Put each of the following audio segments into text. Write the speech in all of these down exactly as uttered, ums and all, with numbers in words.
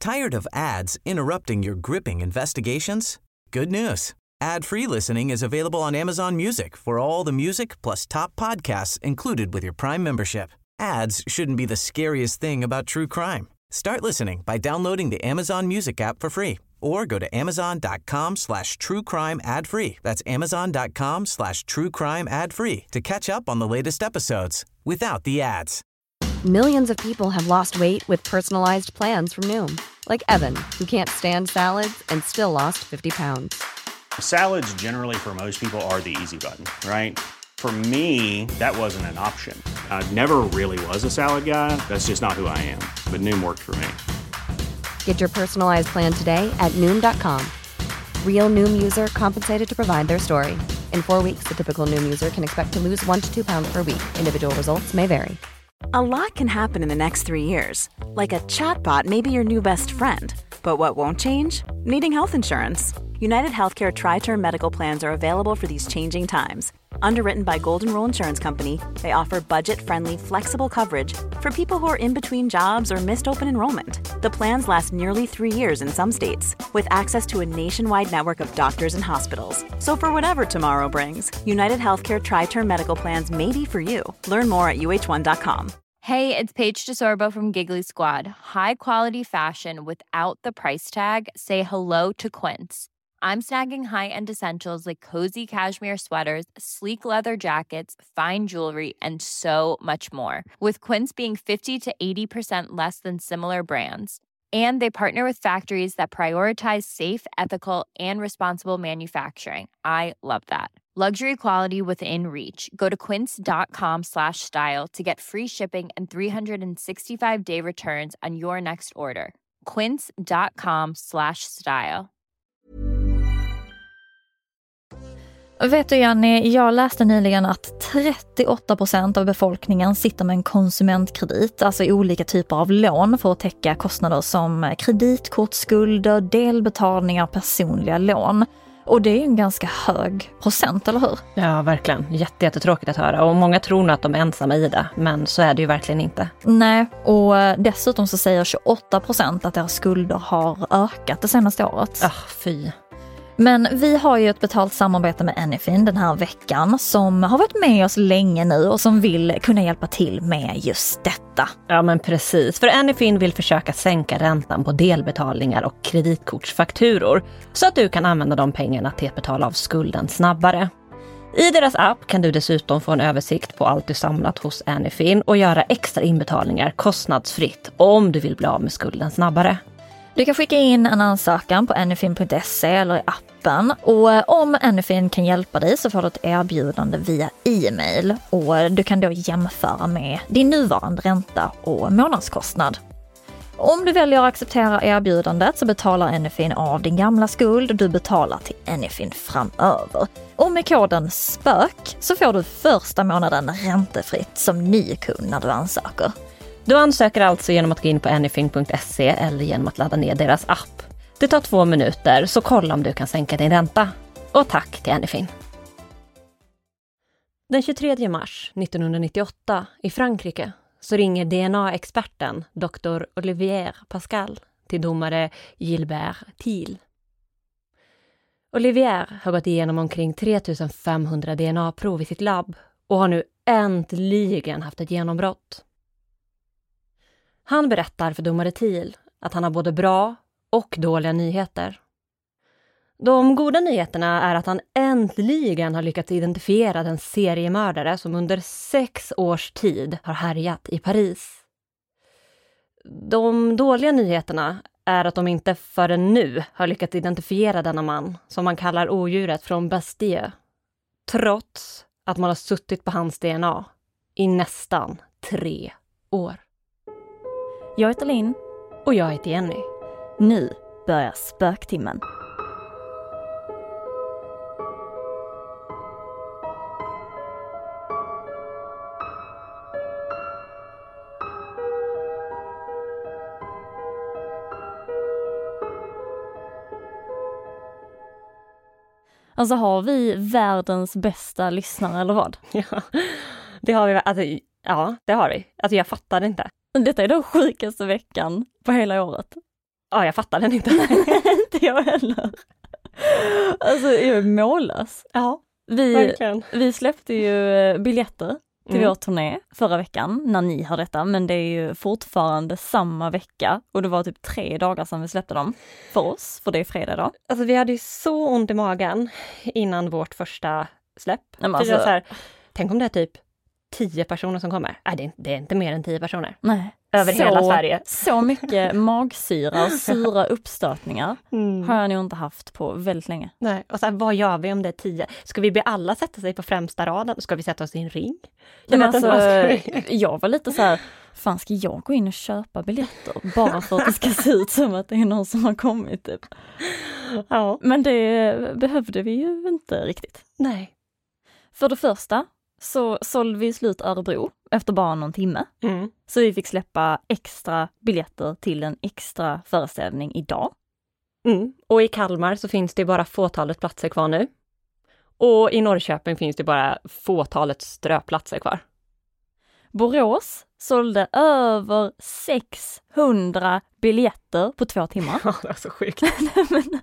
Tired of ads interrupting your gripping investigations? Good news. Ad-free listening is available on Amazon Music for all the music plus top podcasts included with your Prime membership. Ads shouldn't be the scariest thing about true crime. Start listening by downloading the Amazon Music app for free or go to amazon.com slash true crime ad free. That's amazon.com slash true crime ad free to catch up on the latest episodes without the ads. Millions of people have lost weight with personalized plans from Noom. Like Evan, who can't stand salads and still lost fifty pounds. Salads generally for most people are the easy button, right? For me, that wasn't an option. I never really was a salad guy. That's just not who I am. But Noom worked for me. Get your personalized plan today at Noom dot com. Real Noom user compensated to provide their story. In four weeks, the typical Noom user can expect to lose one to two pounds per week. Individual results may vary. A lot can happen in the next three years. Like a chatbot may be your new best friend. But what won't change? Needing health insurance. United Healthcare Tri-Term Medical Plans are available for these changing times. Underwritten by Golden Rule Insurance Company, they offer budget-friendly, flexible coverage for people who are in between jobs or missed open enrollment. The plans last nearly three years in some states, with access to a nationwide network of doctors and hospitals. So for whatever tomorrow brings, United Healthcare Tri-Term Medical Plans may be for you. Learn more at U H one dot com. Hey, it's Paige DeSorbo from Giggly Squad. High quality fashion without the price tag. Say hello to Quince. I'm snagging high-end essentials like cozy cashmere sweaters, sleek leather jackets, fine jewelry, and so much more. With Quince being fifty to eighty percent less than similar brands. And they partner with factories that prioritize safe, ethical, and responsible manufacturing. I love that. Luxury quality within reach. Go to quince.com slash style to get free shipping and three sixty-five day returns on your next order. Quince.com slash style. Vet du Jenny, jag läste nyligen att trettioåtta procent av befolkningen sitter med en konsumentkredit, alltså olika typer av lån för att täcka kostnader som kreditkortsskulder, delbetalningar, personliga lån. Och det är ju en ganska hög procent, eller hur? Ja, verkligen. Jätte, jättetråkigt att höra. Och många tror nog att de är ensamma i det, men så är det ju verkligen inte. Nej, och dessutom så säger tjugoåtta procent att deras skulder har ökat det senaste året. Ah, fy. Men vi har ju ett betalt samarbete med Anyfin den här veckan som har varit med oss länge nu och som vill kunna hjälpa till med just detta. Ja men precis, för Anyfin vill försöka sänka räntan på delbetalningar och kreditkortsfakturor så att du kan använda de pengarna till att betala av skulden snabbare. I deras app kan du dessutom få en översikt på allt du samlat hos Anyfin och göra extra inbetalningar kostnadsfritt om du vill bli av med skulden snabbare. Du kan skicka in en ansökan på anyfin punkt se eller i appen och om Anyfin kan hjälpa dig så får du ett erbjudande via e-mail och du kan då jämföra med din nuvarande ränta och månadskostnad. Om du väljer att acceptera erbjudandet så betalar Anyfin av din gamla skuld och du betalar till Anyfin framöver. Och med koden SPÖK så får du första månaden räntefritt som ny kund när du ansöker. Du ansöker alltså genom att gå in på anyfin punkt se eller genom att ladda ner deras app. Det tar två minuter, så kolla om du kan sänka din ränta. Och tack till Anyfin. Den tjugotredje mars nittonhundranittioåtta i Frankrike så ringer D N A-experten doktor Olivier Pascal till domare Gilbert Thiel. Olivier har gått igenom omkring tre tusen femhundra D N A-prov i sitt labb och har nu äntligen haft ett genombrott. Han berättar för domare Thiel att han har både bra och dåliga nyheter. De goda nyheterna är att han äntligen har lyckats identifiera den seriemördare som under sex års tid har härjat i Paris. De dåliga nyheterna är att de inte förrän nu har lyckats identifiera denna man som man kallar odjuret från Bastille, trots att man har suttit på hans D N A i nästan tre år. Jag heter Linn. Och jag heter Jenny. Nu börjar spöktimmen. Alltså har vi världens bästa lyssnare eller vad? Ja, det har vi. Alltså, ja, det har vi. Alltså jag fattar inte. Detta är den sjukaste veckan på hela året. Ja, jag fattar den inte. Inte jag heller. Alltså, jag är mållös. Ja, vi, verkligen. Vi släppte ju biljetter till Mm. vår turné förra veckan när ni hör detta, men det är ju fortfarande samma vecka och det var typ tre dagar sedan vi släppte dem för oss, för det är fredag då. Alltså vi hade ju så ont i magen innan vårt första släpp. Nej, men För alltså, jag så här, tänk om det är typ tio personer som kommer. Nej, det är, det är inte mer än tio personer. nej. Över så, hela Sverige. Så mycket magsyra och sura uppstötningar Mm. har jag nog inte haft på väldigt länge. Nej, och så här, vad gör vi om det är tio? Ska vi be alla sätta sig på främsta raden? Ska vi sätta oss i en ring? Jag Men vet inte alltså, vad ska vi... jag var lite så här, fan ska jag gå in och köpa biljetter bara för att det ska se ut som att det är någon som har kommit typ. Ja, Men det behövde vi ju inte riktigt. nej. För det första så sålde vi slut Örebro efter bara någon timme. Mm. Så vi fick släppa extra biljetter till en extra föreställning idag. Mm. Och i Kalmar så finns det bara fåtalet platser kvar nu. Och i Norrköping finns det bara fåtalet ströplatser kvar. Borås sålde över sexhundra biljetter på två timmar. Ja, det är så sjukt. Men,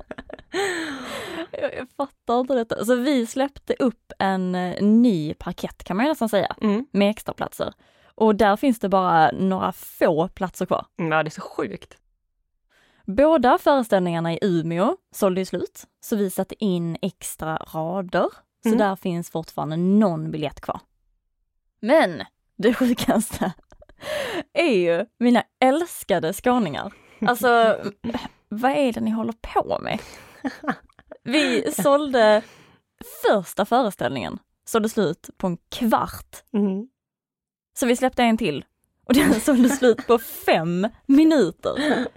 jag, jag fattar inte detta. Så vi släppte upp en eh, ny parkett kan man ju nästan säga, Mm. med extra platser. Och där finns det bara några få platser kvar. Ja, det är så sjukt. Båda föreställningarna i Umeå sålde ju slut, så vi satte in extra rader. Så Mm. där finns fortfarande någon biljett kvar. Men det sjukaste är ju mina älskade skåningar. Alltså, vad är det ni håller på med? Vi sålde första föreställningen, sålde slut på en kvart. Mm. Så vi släppte en till och den sålde slut på fem minuter.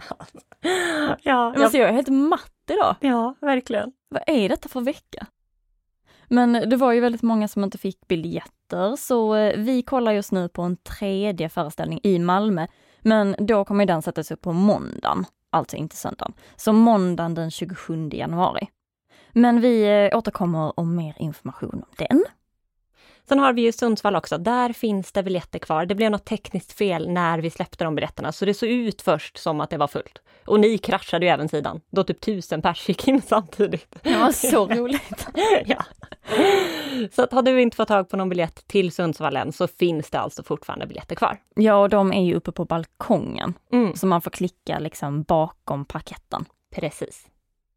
Ja, Men så jag är helt matt idag. ja, verkligen. Vad är detta för vecka? Men det var ju väldigt många som inte fick biljetter, så vi kollar just nu på en tredje föreställning i Malmö. Men då kommer den sättas upp på måndagen, alltså inte söndagen. Så måndagen den tjugosjunde januari. Men vi återkommer om mer information om den. Sen har vi ju Sundsvall också. Där finns det biljetter kvar. Det blev något tekniskt fel när vi släppte de biljetterna. Så det såg ut först som att det var fullt. Och ni kraschade ju även sidan. Då typ tusen pers gick in samtidigt. Det var så roligt. Ja. Så att har du inte fått tag på någon biljett till Sundsvall än så finns det alltså fortfarande biljetter kvar. Ja, och de är ju uppe på balkongen. Mm. Så man får klicka liksom bakom parketten. Precis.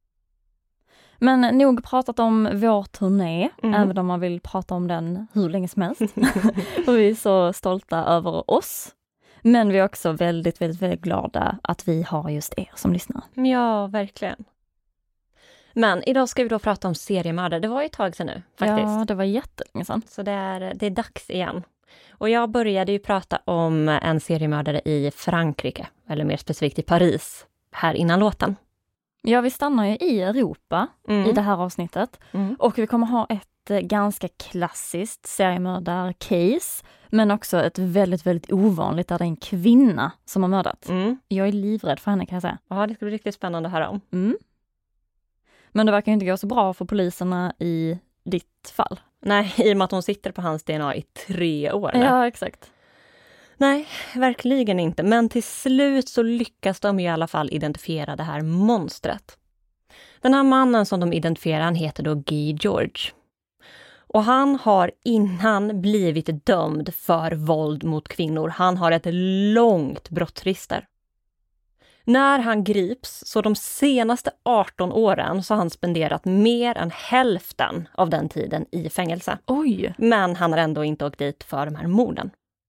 Men nog pratat om vår turné, Mm. även om man vill prata om den hur länge som helst. Och vi är så stolta över oss. Men vi är också väldigt, väldigt, väldigt glada att vi har just er som lyssnar. Ja, verkligen. Men idag ska vi då prata om seriemördare. Det var ju ett tag sedan nu, faktiskt. Ja, det var jättelänge sedan. Så det är, det är dags igen. Och jag började ju prata om en seriemördare i Frankrike, eller mer specifikt i Paris, här innan låten. Ja, vi stannar ju i Europa Mm. i det här avsnittet. Mm. Och vi kommer ha ett eh, ganska klassiskt seriemördar-case. Men också ett väldigt, väldigt ovanligt där det är en kvinna som har mördat. Mm. Jag är livrädd för henne kan jag säga. Ja, det ska bli riktigt spännande att höra om. Mm. Men det verkar inte gå så bra för poliserna i ditt fall. Nej, i och med att hon sitter på hans D N A i tre år. nu. Ja, exakt. Nej, verkligen inte. Men till slut så lyckas de i alla fall identifiera det här monstret. Den här mannen som de identifierar, han heter då Guy George. Och han har innan blivit dömd för våld mot kvinnor. Han har ett långt brottsregister. När han grips, så de senaste arton åren, så har han spenderat mer än hälften av den tiden i fängelse. Oj! Men han har ändå inte åkt dit för de här morden.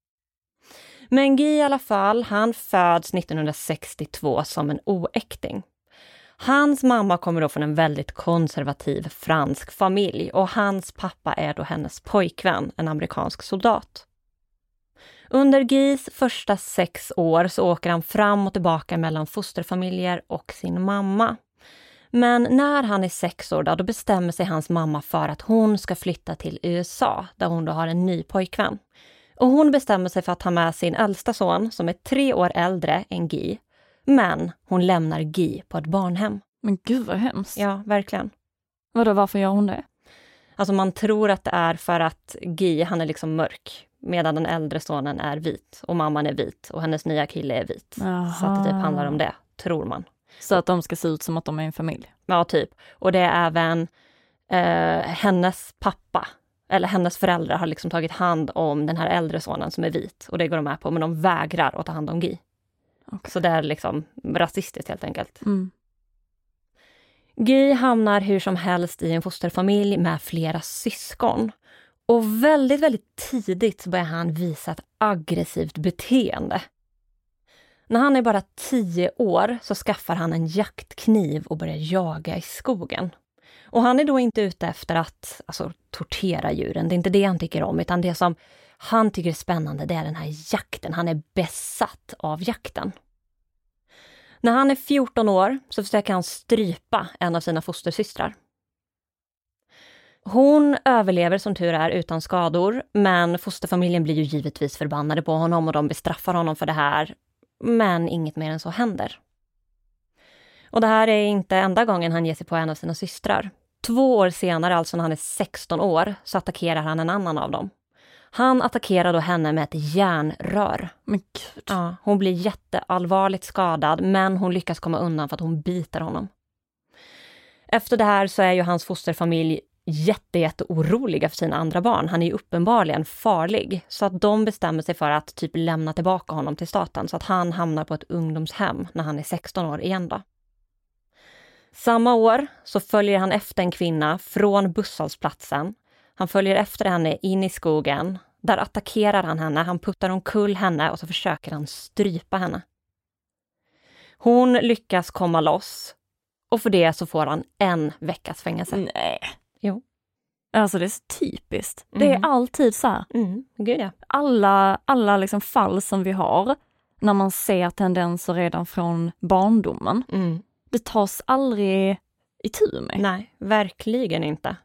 Men Guy i alla fall, han föds nittonhundrasextiotvå som en oäkting. Hans mamma kommer då från en väldigt konservativ fransk familj och hans pappa är då hennes pojkvän, en amerikansk soldat. Under Guys första sex år så åker han fram och tillbaka mellan fosterfamiljer och sin mamma. Men när han är sex år då, då bestämmer sig hans mamma för att hon ska flytta till U S A där hon då har en ny pojkvän. Och hon bestämmer sig för att ta med sin äldsta son som är tre år äldre än Guy. Men hon lämnar Guy på ett barnhem. Men gud vad hemskt. Ja, verkligen. Vadå, varför gör hon det? Alltså man tror att det är för att Guy, han är liksom mörk. Medan den äldre sonen är vit och mamman är vit och hennes nya kille är vit. Aha. Så att det typ handlar om det, tror man. Så att de ska se ut som att de är en familj. Ja, typ. Och det är även eh, hennes pappa, eller hennes föräldrar har liksom tagit hand om den här äldre sonen som är vit. Och det går de med på, men de vägrar att ta hand om Guy. Okay. Så det är liksom rasistiskt helt enkelt. Mm. Guy hamnar hur som helst i en fosterfamilj med flera syskon. Och väldigt, väldigt tidigt så börjar han visa ett aggressivt beteende. När han är bara tio år så skaffar han en jaktkniv och börjar jaga i skogen. Och han är då inte ute efter att alltså, tortera djuren. Det är inte det han tycker om, utan det som han tycker är spännande, det är den här jakten. Han är besatt av jakten. När han är fjorton år så försöker han strypa en av sina fostersystrar. Hon överlever som tur är utan skador, men fosterfamiljen blir ju givetvis förbannade på honom och de bestraffar honom för det här. Men inget mer än så händer. Och det här är inte enda gången han ger sig på en av sina systrar. Två år senare, alltså när han är sexton år, så attackerar han en annan av dem. Han attackerar då henne med ett järnrör. Men gud. Ja, hon blir jätteallvarligt skadad, men hon lyckas komma undan för att hon biter honom. Efter det här så är ju hans fosterfamilj jätte, jätte oroliga för sina andra barn. Han är ju uppenbarligen farlig. Så att de bestämmer sig för att typ lämna tillbaka honom till staten. Så att han hamnar på ett ungdomshem när han är sexton år igen då. Samma år så följer han efter en kvinna från busshållplatsen. Han följer efter henne in i skogen. Där attackerar han henne. Han puttar omkull henne och så försöker han strypa henne. Hon lyckas komma loss. Och för det så får han en veckas fängelse. Nej. Jo. Alltså det är så typiskt. Mm. Det är alltid så här. Mm. Gud, ja. Alla, alla liksom fall som vi har, när man ser tendenser redan från barndomen, Mm. det tas aldrig i tur med. Nej, verkligen inte.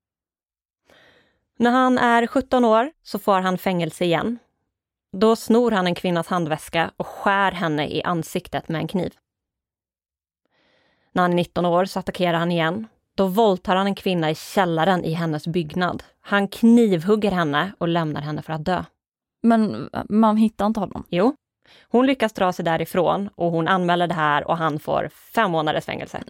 När han är sjutton år så får han fängelse igen. Då snor han en kvinnas handväska och skär henne i ansiktet med en kniv. När han är nitton år så attackerar han igen. Då våldtar han en kvinna i källaren i hennes byggnad. Han knivhugger henne och lämnar henne för att dö. Men man hittar inte honom. Jo, hon lyckas dra sig därifrån och hon anmäler det här och han får fem månaders fängelse.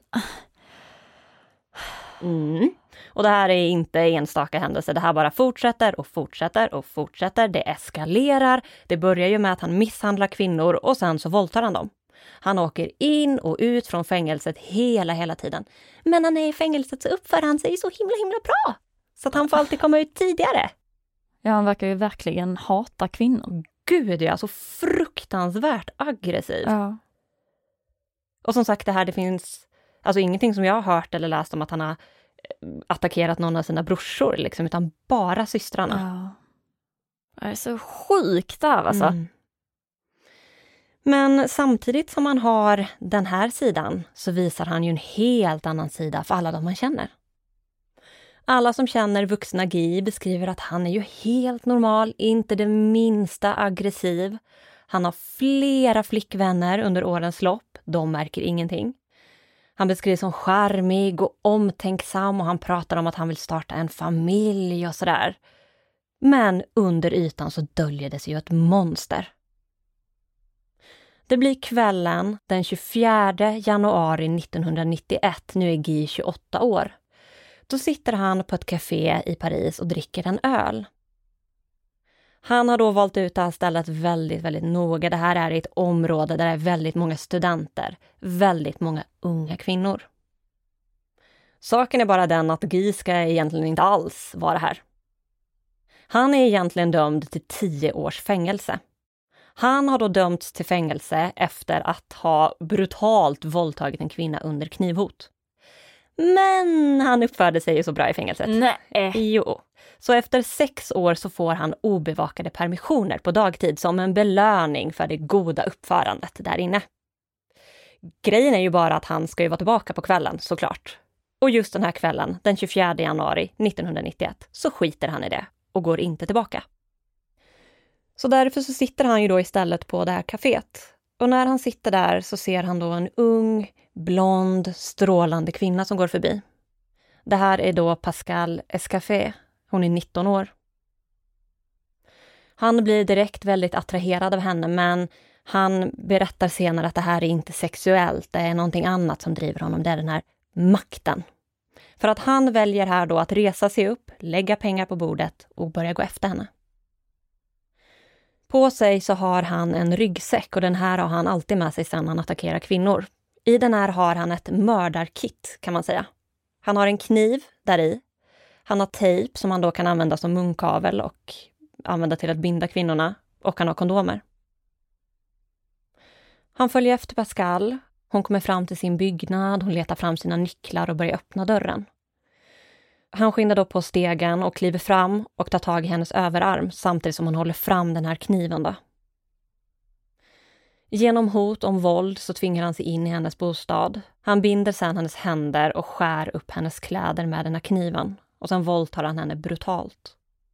Mm. Och det här är inte enstaka händelser. Det här bara fortsätter och fortsätter och fortsätter. Det eskalerar. Det börjar ju med att han misshandlar kvinnor och sen så våldtar han dem. Han åker in och ut från fängelset hela, hela tiden. Men när han är i fängelset så uppför han sig så himla, himla bra. Så att han får alltid komma ut tidigare. Ja, han verkar ju verkligen hata kvinnor. Gud, ja, så fruktansvärt aggressiv. Ja. Och som sagt, det här, det finns alltså ingenting som jag har hört eller läst om att han har attackerat någon av sina brorsor, liksom, utan bara systrarna. Ja. Det är så sjukt där, alltså. Mm. Men samtidigt som han har den här sidan så visar han ju en helt annan sida för alla de man känner. Alla som känner vuxna Guy beskriver att han är ju helt normal, inte det minsta aggressiv. Han har flera flickvänner under årens lopp, de märker ingenting. Han beskrivs som charmig och omtänksam och han pratar om att han vill starta en familj och sådär. Men under ytan så döljer det sig ju ett monster. Det blir kvällen den tjugofjärde januari nittonhundranittioett, nu är Guy tjugoåtta år. Då sitter han på ett café i Paris och dricker en öl. Han har då valt ut det här stället väldigt, väldigt noga. Det här är ett område där det är väldigt många studenter, väldigt många unga kvinnor. Saken är bara den att Guy ska egentligen inte alls vara här. Han är egentligen dömd till tio års fängelse. Han har då dömts till fängelse efter att ha brutalt våldtagit en kvinna under knivhot. Men han uppförde sig ju så bra i fängelset. Nej. Jo. Så efter sex år så får han obevakade permissioner på dagtid som en belöning för det goda uppförandet där inne. Grejen är ju bara att han ska ju vara tillbaka på kvällen, såklart. Och just den här kvällen, den tjugofjärde januari nittonhundranittioett, så skiter han i det och går inte tillbaka. Så därför så sitter han ju då istället på det här kaféet. Och när han sitter där så ser han då en ung, blond, strålande kvinna som går förbi. Det här är då Pascal Escafé. Hon är nitton år. Han blir direkt väldigt attraherad av henne, men Han berättar senare att det här är inte sexuellt, det är någonting annat som driver honom, det är den här makten. För att han väljer här då att resa sig upp, lägga pengar på bordet och börja gå efter henne. På sig så har han en ryggsäck och den här har han alltid med sig sedan han attackerar kvinnor. I den här har han ett mördarkit kan man säga. Han har en kniv där i. Han har tejp som han då kan använda som munkavel och använda till att binda kvinnorna. Och han har kondomer. Han följer efter Pascal. Hon kommer fram till sin byggnad. Hon letar fram sina nycklar och börjar öppna dörren. Han skyndar då på stegen och kliver fram och tar tag i hennes överarm samtidigt som hon håller fram den här kniven då. Genom hot om våld så tvingar han sig in i hennes bostad. Han binder sedan hennes händer och skär upp hennes kläder med den här kniven. Och sen våldtar han henne brutalt.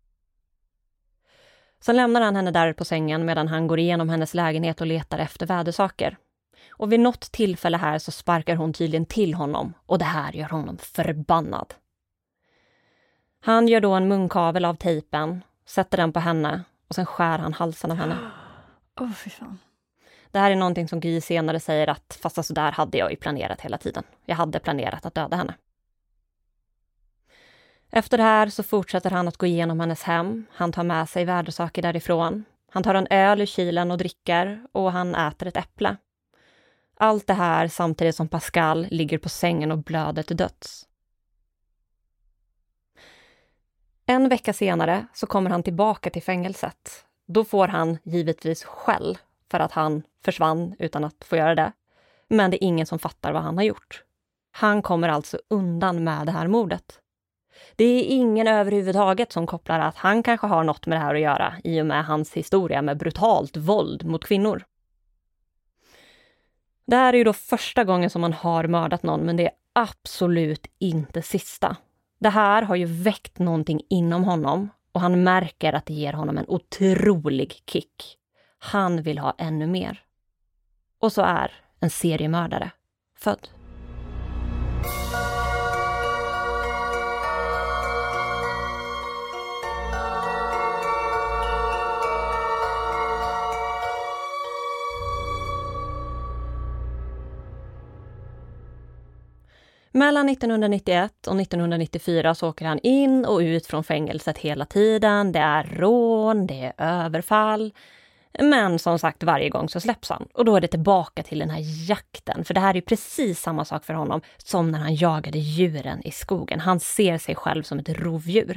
Sen lämnar han henne där på sängen medan han går igenom hennes lägenhet och letar efter vädersaker. Och vid något tillfälle här så sparkar hon tydligen till honom och det här gör honom förbannad. Han gör då en munkavel av tejpen, sätter den på henne och sen skär han halsen av henne. Åh, oh, fy fan. Det här är någonting som Guy senare säger att fast alltså där hade jag ju planerat hela tiden. Jag hade planerat att döda henne. Efter det här så fortsätter han att gå igenom hennes hem. Han tar med sig värdesaker därifrån. Han tar en öl ur kylen och dricker och han äter ett äpple. Allt det här samtidigt som Pascal ligger på sängen och blöder till döds. En vecka senare så kommer han tillbaka till fängelset. Då får han givetvis skäll för att han försvann utan att få göra det. Men det är ingen som fattar vad han har gjort. Han kommer alltså undan med det här mordet. Det är ingen överhuvudtaget som kopplar att han kanske har något med det här att göra i och med hans historia med brutalt våld mot kvinnor. Det här är ju då första gången som man har mördat någon, men det är absolut inte sista. Det här har ju väckt någonting inom honom och han märker att det ger honom en otrolig kick. Han vill ha ännu mer. Och så är en seriemördare född. Mellan nittonhundranittioett och nittonhundranittiofyra så åker han in och ut från fängelset hela tiden. Det är rån, det är överfall. Men som sagt, varje gång så släpps han. Och då är det tillbaka till den här jakten. För det här är precis samma sak för honom som när han jagade djuren i skogen. Han ser sig själv som ett rovdjur.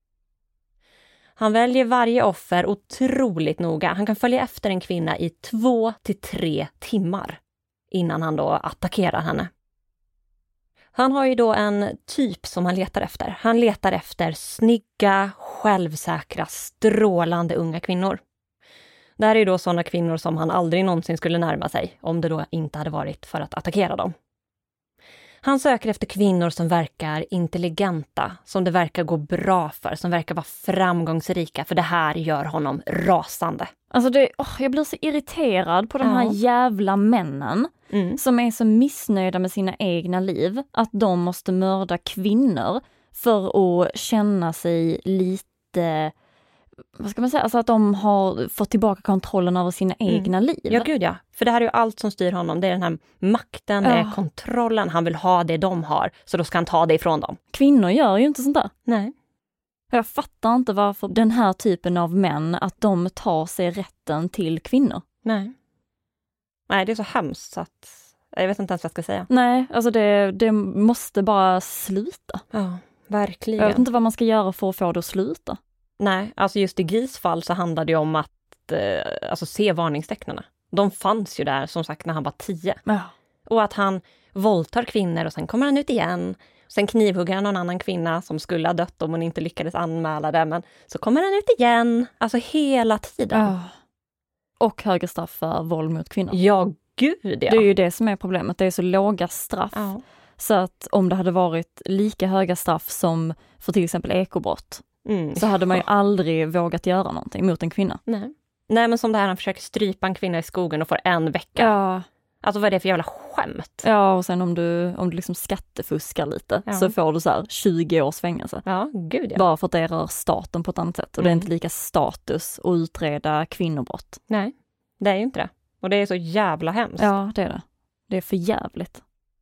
Han väljer varje offer otroligt noga. Han kan följa efter en kvinna i två till tre timmar innan han då attackerar henne. Han har ju då en typ som han letar efter. Han letar efter snygga, självsäkra, strålande unga kvinnor. Det här är ju då sådana kvinnor som han aldrig någonsin skulle närma sig om det då inte hade varit för att attackera dem. Han söker efter kvinnor som verkar intelligenta, som det verkar gå bra för, som verkar vara framgångsrika, för det här gör honom rasande. Alltså det, oh, jag blir så irriterad på de här Ja. jävla männen Mm. som är så missnöjda med sina egna liv att de måste mörda kvinnor för att känna sig lite, vad ska man säga, alltså att de har fått tillbaka kontrollen över sina Mm. egna liv. Ja, gud ja. För det här är ju allt som styr honom. Det är den här makten, det är Ja. kontrollen. Han vill ha det de har, så då ska han ta det ifrån dem. Kvinnor gör ju inte sånt där. Nej. Jag fattar inte varför den här typen av män, att de tar sig rätten till kvinnor. Nej. Nej, det är så hemskt så att jag vet inte ens vad jag ska säga. Nej, alltså det, det måste bara sluta. Ja, verkligen. Jag vet inte vad man ska göra för att få det att sluta. Nej, alltså just i Guys fall så handlade det om att eh, alltså se varningstecknarna. De fanns ju där som sagt när han var tio. Ja. Och att han våldtar kvinnor och sen kommer han ut igen. Sen knivhugger han någon annan kvinna som skulle ha dött om hon inte lyckades anmäla det. Men så kommer han ut igen. Alltså hela tiden. Ja. Och högre straff för våld mot kvinnor. Ja, gud ja. Det är ju det som är problemet. Det är så låga straff. Ja. Så att om det hade varit lika höga straff som för till exempel ekobrott Mm. så hade man ju aldrig vågat göra någonting mot en kvinna. Nej. Nej, men som det här, han försöker strypa en kvinna i skogen och får en vecka. Ja, Alltså vad är det för jävla skämt? ja och sen om du, om du liksom skattefuskar lite Ja. så får du så här tjugo års fängelse. Ja, gud ja. Bara för att det rör staten på ett annat sätt. Och det är Mm. inte lika status att utreda kvinnobrott. Nej, det är ju inte det. Och det är så jävla hemskt. Ja, det är det. Det är för jävligt.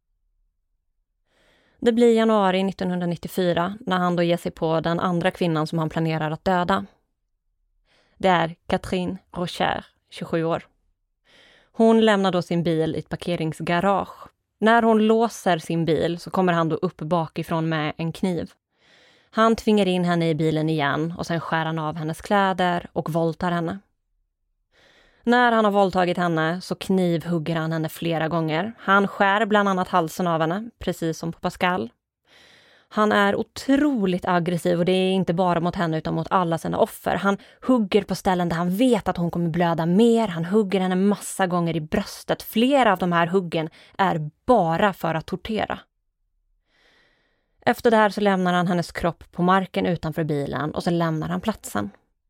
Det blir januari nittonhundranittiofyra när han då ger sig på den andra kvinnan som han planerar att döda. Det är Catherine Rocher, tjugosju år. Hon lämnar då sin bil i ett parkeringsgarage. När hon låser sin bil så kommer han då upp bakifrån med en kniv. Han tvingar in henne i bilen igen och sen skär han av hennes kläder och våldtar henne. När han har våldtagit henne så knivhugger han henne flera gånger. Han skär bland annat halsen av henne, precis som på Pascal. Han är otroligt aggressiv och det är inte bara mot henne utan mot alla sina offer. Han hugger på ställen där han vet att hon kommer blöda mer. Han hugger henne massa gånger i bröstet. Flera av de här huggen är bara för att tortera. Efter det här så lämnar han hennes kropp på marken utanför bilen och så lämnar han platsen.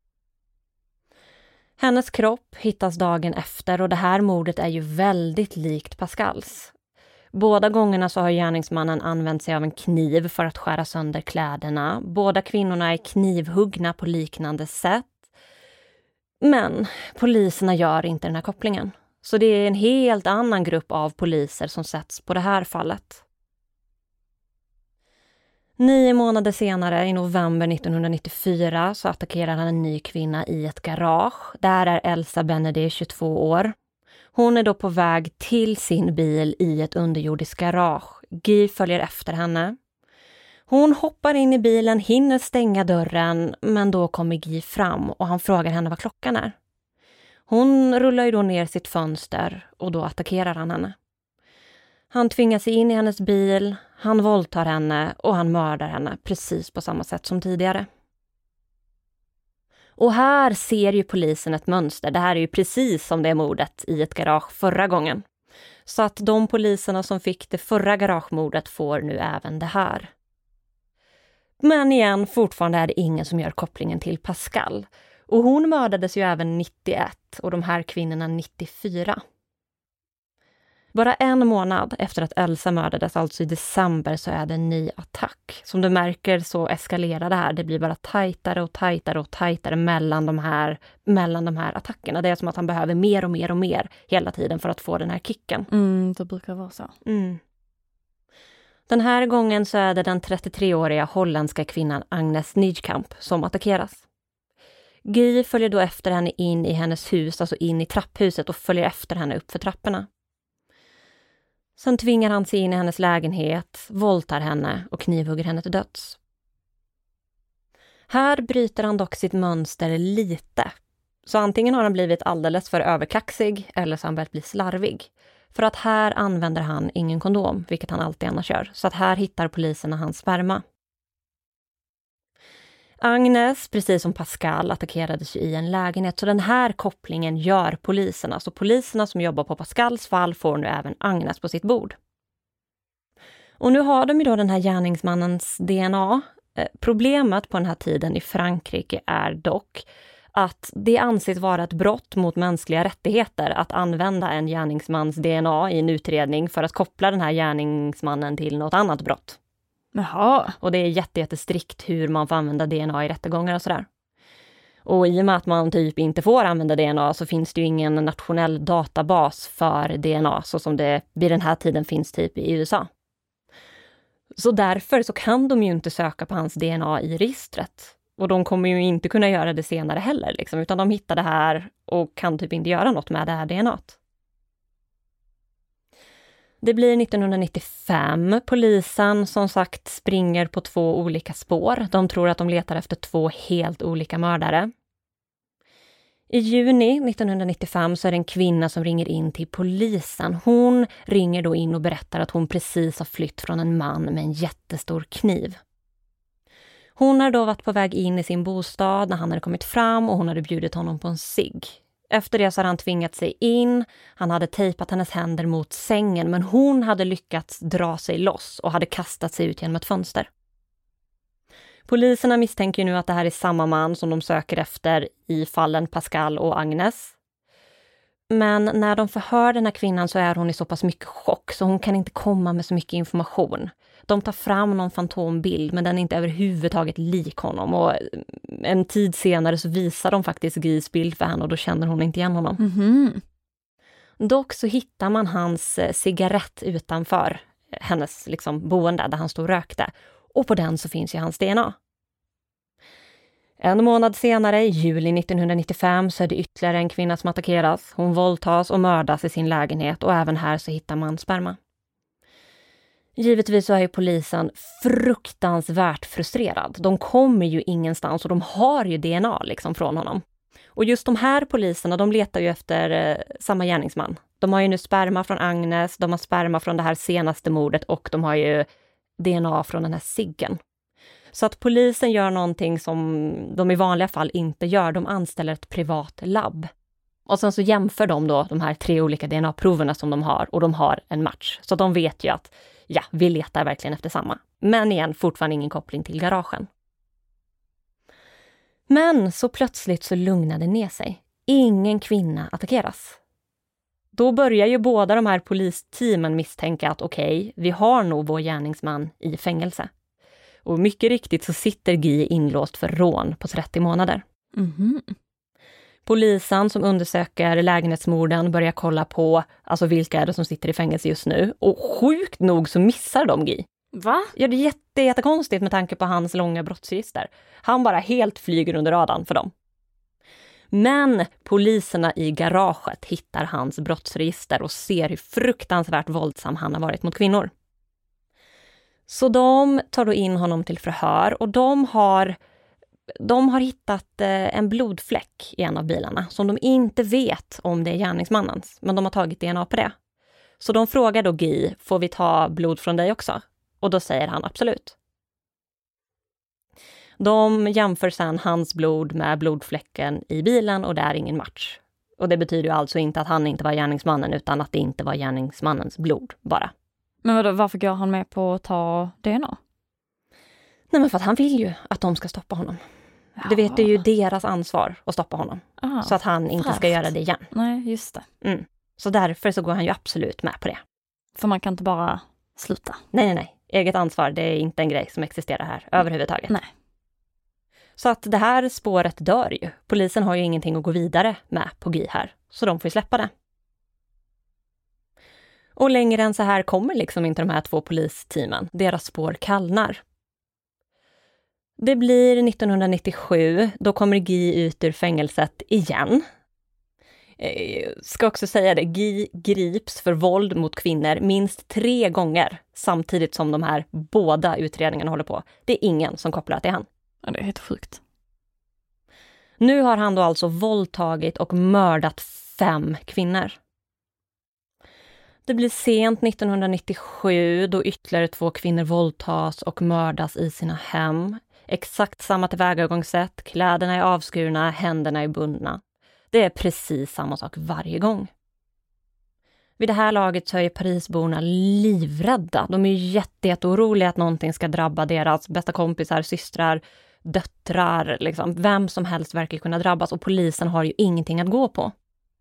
Hennes kropp hittas dagen efter och det här mordet är ju väldigt likt Pascals. Båda gångerna så har gärningsmannen använt sig av en kniv för att skära sönder kläderna. Båda kvinnorna är knivhuggna på liknande sätt. Men poliserna gör inte den här kopplingen. Så det är en helt annan grupp av poliser som sätts på det här fallet. Nio månader senare, i november nittonhundranittiofyra, så attackerar han en ny kvinna i ett garage. Där är Elsa Benedy, tjugotvå år. Hon är då på väg till sin bil i ett underjordiskt garage. Guy följer efter henne. Hon hoppar in i bilen, hinner stänga dörren, men då kommer Guy fram och han frågar henne vad klockan är. Hon rullar ju då ner sitt fönster och då attackerar han henne. Han tvingar sig in i hennes bil, han våldtar henne och han mördar henne precis på samma sätt som tidigare. Och här ser ju polisen ett mönster. Det här är ju precis som det mordet i ett garage förra gången. Så att de poliserna som fick det förra garagemordet får nu även det här. Men igen, fortfarande är det ingen som gör kopplingen till Pascal. Och hon mördades ju även nittioett och de här kvinnorna nittiofyra. Bara en månad efter att Elsa mördades, alltså i december, så är det en ny attack. Som du märker så eskalerar det här. Det blir bara tajtare och tajtare och tajtare mellan de här, mellan de här attackerna. Det är som att han behöver mer och mer och mer hela tiden för att få den här kicken. Mm, det brukar vara så. Mm. Den här gången så är det den trettiotreåriga holländska kvinnan Agnes Nijkamp som attackeras. Guy följer då efter henne in i hennes hus, alltså in i trapphuset, och följer efter henne upp för trapporna. Sen tvingar han sig in i hennes lägenhet, våldtar henne och knivhugger henne till döds. Här bryter han dock sitt mönster lite. Så antingen har han blivit alldeles för överkaxig eller så har han börjat bli slarvig. För att här använder han ingen kondom, vilket han alltid annars gör. Så att här hittar poliserna hans sperma. Agnes, precis som Pascal, attackerades ju i en lägenhet. Så den här kopplingen gör poliserna. Så poliserna som jobbar på Pascals fall får nu även Agnes på sitt bord. Och nu har de ju då den här gärningsmannens D N A. Eh, problemet på den här tiden i Frankrike är dock att det anses vara ett brott mot mänskliga rättigheter att använda en gärningsmans D N A i en utredning för att koppla den här gärningsmannen till något annat brott. Jaha. Och det är jätte, jättestrikt hur man får använda D N A i rättegångar och sådär. Och i och med att man typ inte får använda D N A så finns det ju ingen nationell databas för D N A så som det vid den här tiden finns typ i U S A. Så därför så kan de ju inte söka på hans D N A i registret. Och de kommer ju inte kunna göra det senare heller liksom, utan de hittar det här och kan typ inte göra något med det här D N A:t. Det blir nittonhundranittiofem. Polisen som sagt springer på två olika spår. De tror att de letar efter två helt olika mördare. I juni nittonhundranittiofem så är det en kvinna som ringer in till polisen. Hon ringer då in och berättar att hon precis har flytt från en man med en jättestor kniv. Hon har då varit på väg in i sin bostad när han hade kommit fram och hon hade bjudit honom på en cigg. Efter det så hade han tvingat sig in, han hade tejpat hennes händer mot sängen men hon hade lyckats dra sig loss och hade kastat sig ut genom ett fönster. Poliserna misstänker nu att det här är samma man som de söker efter i fallen Pascal och Agnes. Men när de förhör den här kvinnan så är hon i så pass mycket chock så hon kan inte komma med så mycket information. De tar fram någon fantombild men den är inte överhuvudtaget lik honom. Och en tid senare så visar de faktiskt Guys bild för henne och då känner hon inte igen honom. Mm-hmm. Dock så hittar man hans cigarett utanför hennes liksom boende där han stod och rökte. Och på den så finns ju hans D N A. En månad senare, i juli nittonhundranittiofem, så är det ytterligare en kvinna som attackeras. Hon våldtas och mördas i sin lägenhet och även här så hittar man sperma. Givetvis så är ju polisen fruktansvärt frustrerad. De kommer ju ingenstans och de har ju D N A liksom från honom. Och just de här poliserna, de letar ju efter eh, samma gärningsman. De har ju nu sperma från Agnes, de har sperma från det här senaste mordet och de har ju D N A från den här ciggen. Så att polisen gör någonting som de i vanliga fall inte gör. De anställer ett privat labb. Och sen så jämför de då de här tre olika D N A-proverna som de har och de har en match. Så de vet ju att ja, vi letar verkligen efter samma. Men igen, fortfarande ingen koppling till garagen. Men så plötsligt så lugnade det ner sig. Ingen kvinna attackeras. Då börjar ju båda de här polisteamen misstänka att okej, okay, vi har nog vår gärningsman i fängelse. Och mycket riktigt så sitter Guy inlåst för rån på trettio månader. Mm-hmm. Polisen som undersöker lägenhetsmorden börjar kolla på alltså vilka är det som sitter i fängelse just nu. Och sjukt nog så missar de Guy. Va? Ja, det är jätte, jättekonstigt med tanke på hans långa brottsregister. Han bara helt flyger under radarn för dem. Men poliserna i garaget hittar hans brottsregister och ser hur fruktansvärt våldsam han har varit mot kvinnor. Så de tar då in honom till förhör och de har, de har hittat eh, en blodfläck i en av bilarna som de inte vet om det är gärningsmannens, men de har tagit D N A på det. Så de frågar då Guy, får vi ta blod från dig också? Och då säger han absolut. De jämför sedan hans blod med blodfläcken i bilen och det är ingen match. Och det betyder ju alltså inte att han inte var gärningsmannen utan att det inte var gärningsmannens blod bara. Men vadå, varför går han med på att ta D N A? Nej, men för att han vill ju att de ska stoppa honom. Ja. Du vet, det är ju deras ansvar att stoppa honom. Aha, så att han inte fräst. ska göra det igen. Nej, just det. Mm. Så därför så går han ju absolut med på det. För man kan inte bara sluta. Nej, nej, nej. Eget ansvar, det är inte en grej som existerar här överhuvudtaget. Nej. Så att det här spåret dör ju. Polisen har ju ingenting att gå vidare med på Guy här. Så de får ju släppa det. Och längre än så här kommer liksom inte de här två polisteamen. Deras spår kallnar. Det blir nittonhundranittiosju. Då kommer Guy ut ur fängelset igen. Eh, ska också säga det. Guy grips för våld mot kvinnor minst tre gånger. Samtidigt som de här båda utredningarna håller på. Det är ingen som kopplar till han. Ja, det är helt sjukt. Nu har han då alltså våldtagit och mördat fem kvinnor. Det blir sent nittonhundranittiosju då ytterligare två kvinnor våldtas och mördas i sina hem. Exakt samma tillvägagångssätt, kläderna är avskurna, händerna är bundna. Det är precis samma sak varje gång. Vid det här laget så är Parisborna livrädda. De är ju jätte, jätteoroliga att någonting ska drabba deras bästa kompisar, systrar, döttrar. Liksom. Vem som helst verkar kunna drabbas och polisen har ju ingenting att gå på.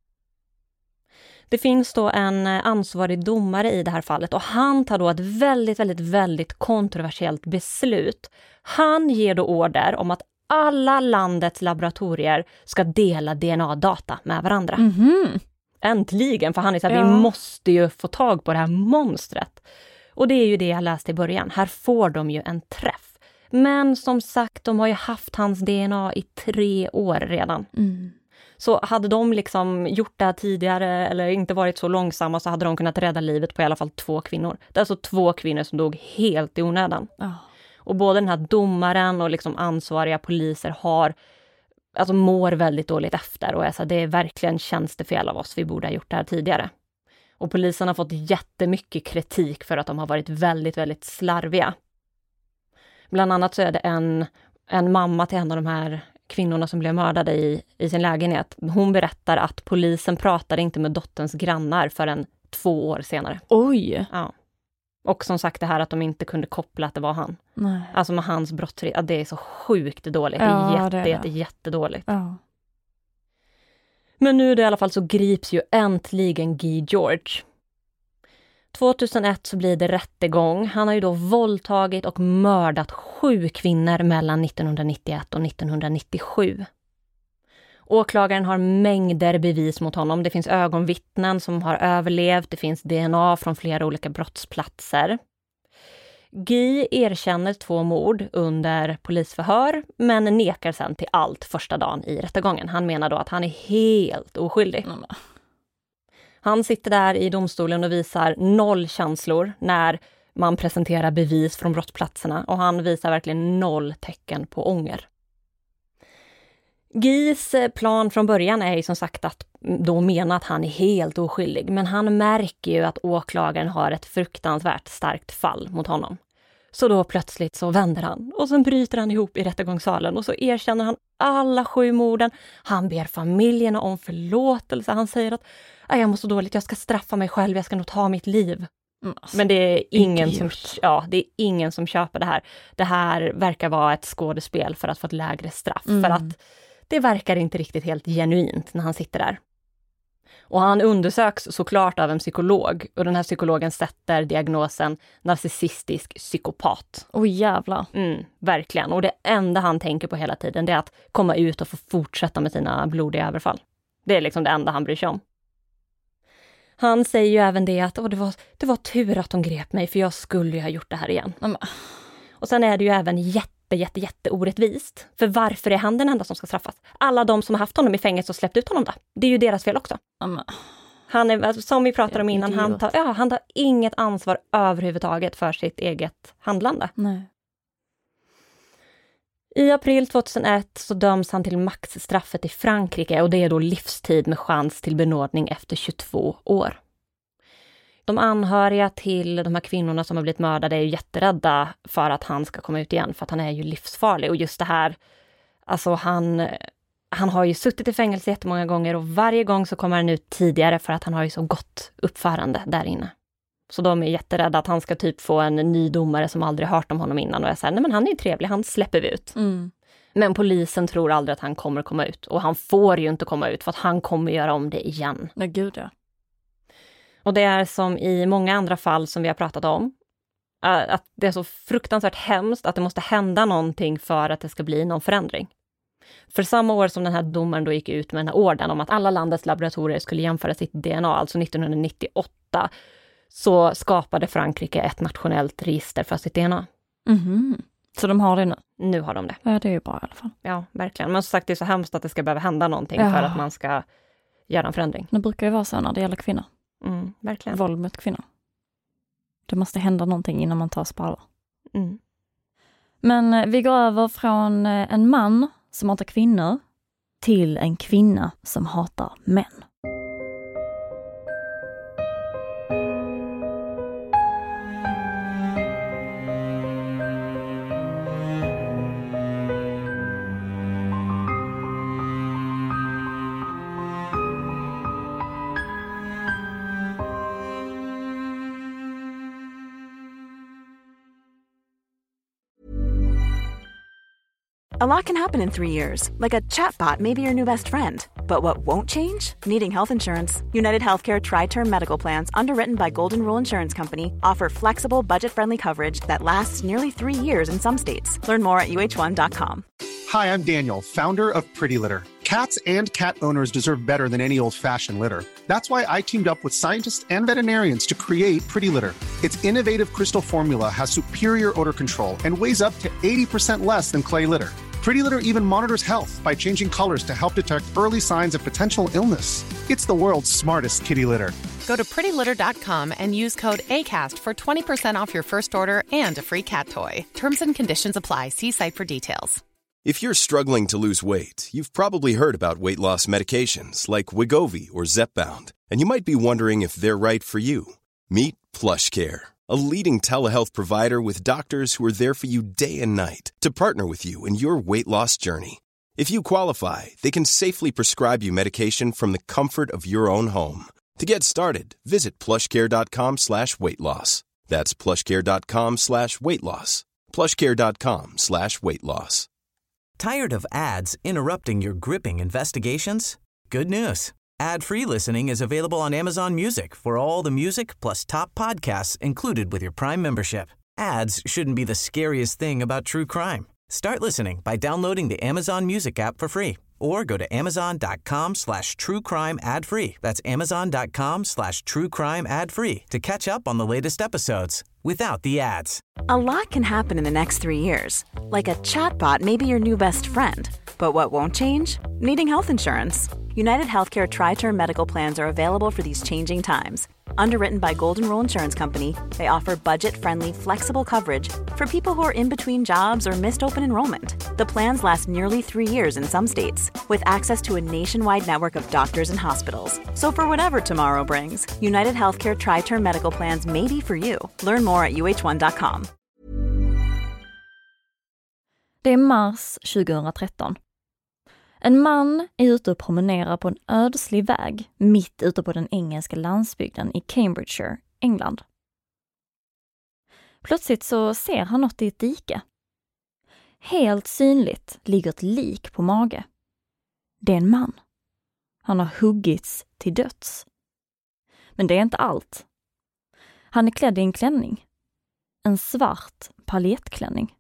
Det finns då en ansvarig domare i det här fallet och han tar då ett väldigt, väldigt, väldigt kontroversiellt beslut. Han ger då order om att alla landets laboratorier ska dela D N A-data med varandra. Mm-hmm. Äntligen, för han är så här, ja. vi måste ju få tag på det här monstret. Och det är ju det jag läste i början. Här får de ju en träff. Men som sagt, de har ju haft hans D N A i tre år redan. Mm. Så hade de liksom gjort det här tidigare eller inte varit så långsamma så hade de kunnat rädda livet på i alla fall två kvinnor. Det är alltså två kvinnor som dog helt i onödan. Oh. Och både den här domaren och liksom ansvariga poliser har, alltså mår väldigt dåligt efter. Och är så här, det är verkligen tjänstefel av oss, vi borde ha gjort det här tidigare. Och polisen har fått jättemycket kritik för att de har varit väldigt, väldigt slarviga. Bland annat så är det en, en mamma till en av de här kvinnorna som blev mördade i, i sin lägenhet. Hon berättar att polisen pratade inte med dotterns grannar förrän två år senare. Oj! Ja. Och som sagt det här att de inte kunde koppla att det var han. Nej. Alltså med hans brottsre... Ja, det är så sjukt dåligt. Ja, det är jätte, det är det. jätte, jättedåligt. Ja. Men nu då i alla fall så grips ju äntligen Guy George. tjugohundraett så blir det rättegång. Han har ju då våldtagit och mördat sju kvinnor mellan nittonhundranittioett och nittonhundranittiosju. Åklagaren har mängder bevis mot honom. Det finns ögonvittnen som har överlevt. Det finns D N A från flera olika brottsplatser. Guy erkänner två mord under polisförhör men nekar sen till allt första dagen i rättegången. Han menar då att han är helt oskyldig. Mm. Han sitter där i domstolen och visar noll känslor när man presenterar bevis från brottsplatserna och han visar verkligen noll tecken på ånger. Guys plan från början är ju som sagt att då mena att han är helt oskyldig, men han märker ju att åklagaren har ett fruktansvärt starkt fall mot honom. Så då plötsligt så vänder han och sen bryter han ihop i rättegångssalen och så erkänner han alla sju morden. Han ber familjerna om förlåtelse. Han säger att jag mår så dåligt, jag ska straffa mig själv, jag ska nog ta mitt liv. Mm, alltså, men det är, ingen som, ja, det är ingen som köper det här. Det här verkar vara ett skådespel för att få ett lägre straff. Mm. För att det verkar inte riktigt helt genuint när han sitter där. Och han undersöks såklart av en psykolog. Och den här psykologen sätter diagnosen narcissistisk psykopat. Oj jävlar. Mm, verkligen. Och det enda han tänker på hela tiden det är att komma ut och få fortsätta med sina blodiga överfall. Det är liksom det enda han bryr sig om. Han säger ju även det att det, var, det var tur att de grep mig för jag skulle ju ha gjort det här igen. Mm. Och sen är det ju även jätte jätte, jätte orättvist. För varför är han den enda som ska straffas? Alla de som har haft honom i fängelse och släppt ut honom då. Det är ju deras fel också. Mm. Han är, som vi pratade om innan, han tar, ja, han tar inget ansvar överhuvudtaget för sitt eget handlande. Nej. I april tjugohundraett så döms han till maxstraffet i Frankrike och det är då livstid med chans till benådning efter tjugotvå år. De anhöriga till de här kvinnorna som har blivit mördade är ju jätterädda för att han ska komma ut igen för att han är ju livsfarlig. Och just det här, alltså han, han har ju suttit i fängelse jättemånga gånger och varje gång så kommer han ut tidigare för att han har ju så gott uppförande där inne. Så de är jätterädda att han ska typ få en ny domare som aldrig hört om honom innan och jag säger, nej men han är ju trevlig, han släpper vi ut. Mm. Men polisen tror aldrig att han kommer komma ut och han får ju inte komma ut för att han kommer göra om det igen. Nej gud ja. Och det är som i många andra fall som vi har pratat om. Att det är så fruktansvärt hemskt att det måste hända någonting för att det ska bli någon förändring. För samma år som den här domaren då gick ut med den här orden om att alla landets laboratorier skulle jämföra sitt D N A, alltså nittonhundranittioåtta, så skapade Frankrike ett nationellt register för sitt D N A. Mm-hmm. Så de har det nu? Nu har de det. Ja, det är ju bra i alla fall. Ja, verkligen. Men som sagt, det är så hemskt att det ska behöva hända någonting ja. för att man ska göra en förändring. Det brukar ju vara så när det gäller kvinnor. Mm, verkligen. Våld mot kvinnor. Det måste hända någonting innan man tar på allvar. Mm. Men vi går över från en man som hatar kvinnor till en kvinna som hatar män. A lot can happen in three years, like a chatbot may be your new best friend. But what won't change? Needing health insurance. United Healthcare Tri-Term Medical Plans, underwritten by Golden Rule Insurance Company, offer flexible, budget-friendly coverage that lasts nearly three years in some states. Learn more at U H one dot com. Hi, I'm Daniel, founder of Pretty Litter. Cats and cat owners deserve better than any old-fashioned litter. That's why I teamed up with scientists and veterinarians to create Pretty Litter. Its innovative crystal formula has superior odor control and weighs up to eighty percent less than clay litter. Pretty Litter even monitors health by changing colors to help detect early signs of potential illness. It's the world's smartest kitty litter. Go to pretty litter dot com and use code ACAST for twenty percent off your first order and a free cat toy. Terms and conditions apply. See site for details. If you're struggling to lose weight, you've probably heard about weight loss medications like Wegovy or Zepbound, and you might be wondering if they're right for you. Meet PlushCare, a leading telehealth provider with doctors who are there for you day and night to partner with you in your weight loss journey. If you qualify, they can safely prescribe you medication from the comfort of your own home. To get started, visit plushcare.com slash weight loss. That's plushcare.com slash weight loss. plushcare.com slash weight loss. Tired of ads interrupting your gripping investigations? Good news. Ad-free listening is available on Amazon Music for all the music plus top podcasts included with your Prime membership. Ads shouldn't be the scariest thing about true crime. Start listening by downloading the Amazon Music app for free or go to amazon.com slash true crime ad free. That's amazon.com slash true crime ad free to catch up on the latest episodes without the ads. A lot can happen in the next three years. Like a chatbot may be your new best friend. But what won't change? Needing health insurance. United Healthcare Tri-Term Medical Plans are available for these changing times. Underwritten by Golden Rule Insurance Company, they offer budget-friendly, flexible coverage for people who are in between jobs or missed open enrollment. The plans last nearly three years in some states, with access to a nationwide network of doctors and hospitals. So for whatever tomorrow brings, United Healthcare Tri-Term Medical Plans may be for you. Learn more at u h one dot com. Det är mars tjugohundratretton. En man är ute och promenerar på en ödslig väg mitt ute på den engelska landsbygden i Cambridgeshire, England. Plötsligt så ser han något i ett dike. Helt synligt ligger ett lik på mage. Det är en man. Han har huggits till döds. Men det är inte allt. Han är klädd i en klänning. En svart paljettklänning.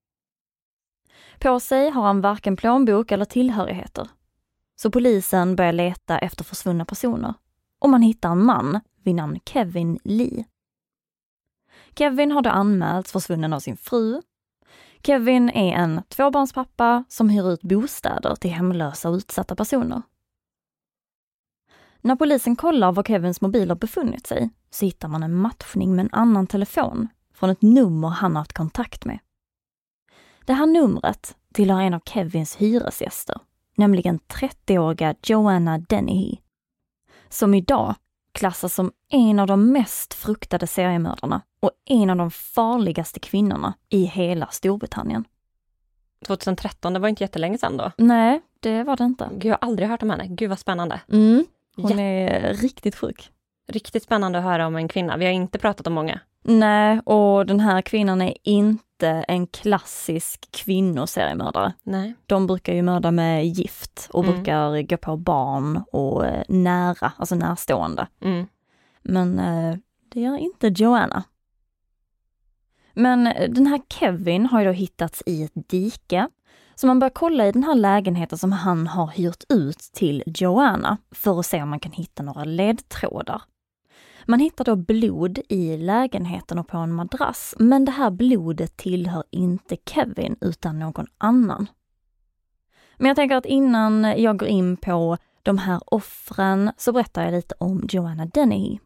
På sig har han varken plånbok eller tillhörigheter. Så polisen börjar leta efter försvunna personer. Och man hittar en man vid namn Kevin Lee. Kevin har då anmälts försvunnen av sin fru. Kevin är en tvåbarnspappa som hyr ut bostäder till hemlösa och utsatta personer. När polisen kollar var Kevins mobil har befunnit sig så hittar man en matchning med en annan telefon från ett nummer han har haft kontakt med. Det här numret tillhör en av Kevins hyresgäster, nämligen trettioåriga Joanna Dennehy, som idag klassas som en av de mest fruktade seriemördarna och en av de farligaste kvinnorna i hela Storbritannien. tjugohundratretton, det var inte jättelänge sedan då? Nej, det var det inte. Gud, jag har aldrig hört om henne. Gud vad spännande. Mm, hon ja. är riktigt sjuk. Riktigt spännande att höra om en kvinna. Vi har inte pratat om många. Nej, och den här kvinnan är inte en klassisk kvinnoseriemördare. Nej. De brukar ju mörda med gift och mm. brukar gå på barn och eh, nära, alltså närstående. Mm. Men eh, det gör inte Joanna. Men den här Kevin har ju då hittats i ett dike. Så man börjar kolla i den här lägenheten som han har hyrt ut till Joanna för att se om man kan hitta några ledtrådar. Man hittar då blod i lägenheten och på en madrass, men det här blodet tillhör inte Kevin utan någon annan. Men jag tänker att innan jag går in på de här offren så berättar jag lite om Joanna Dennehy.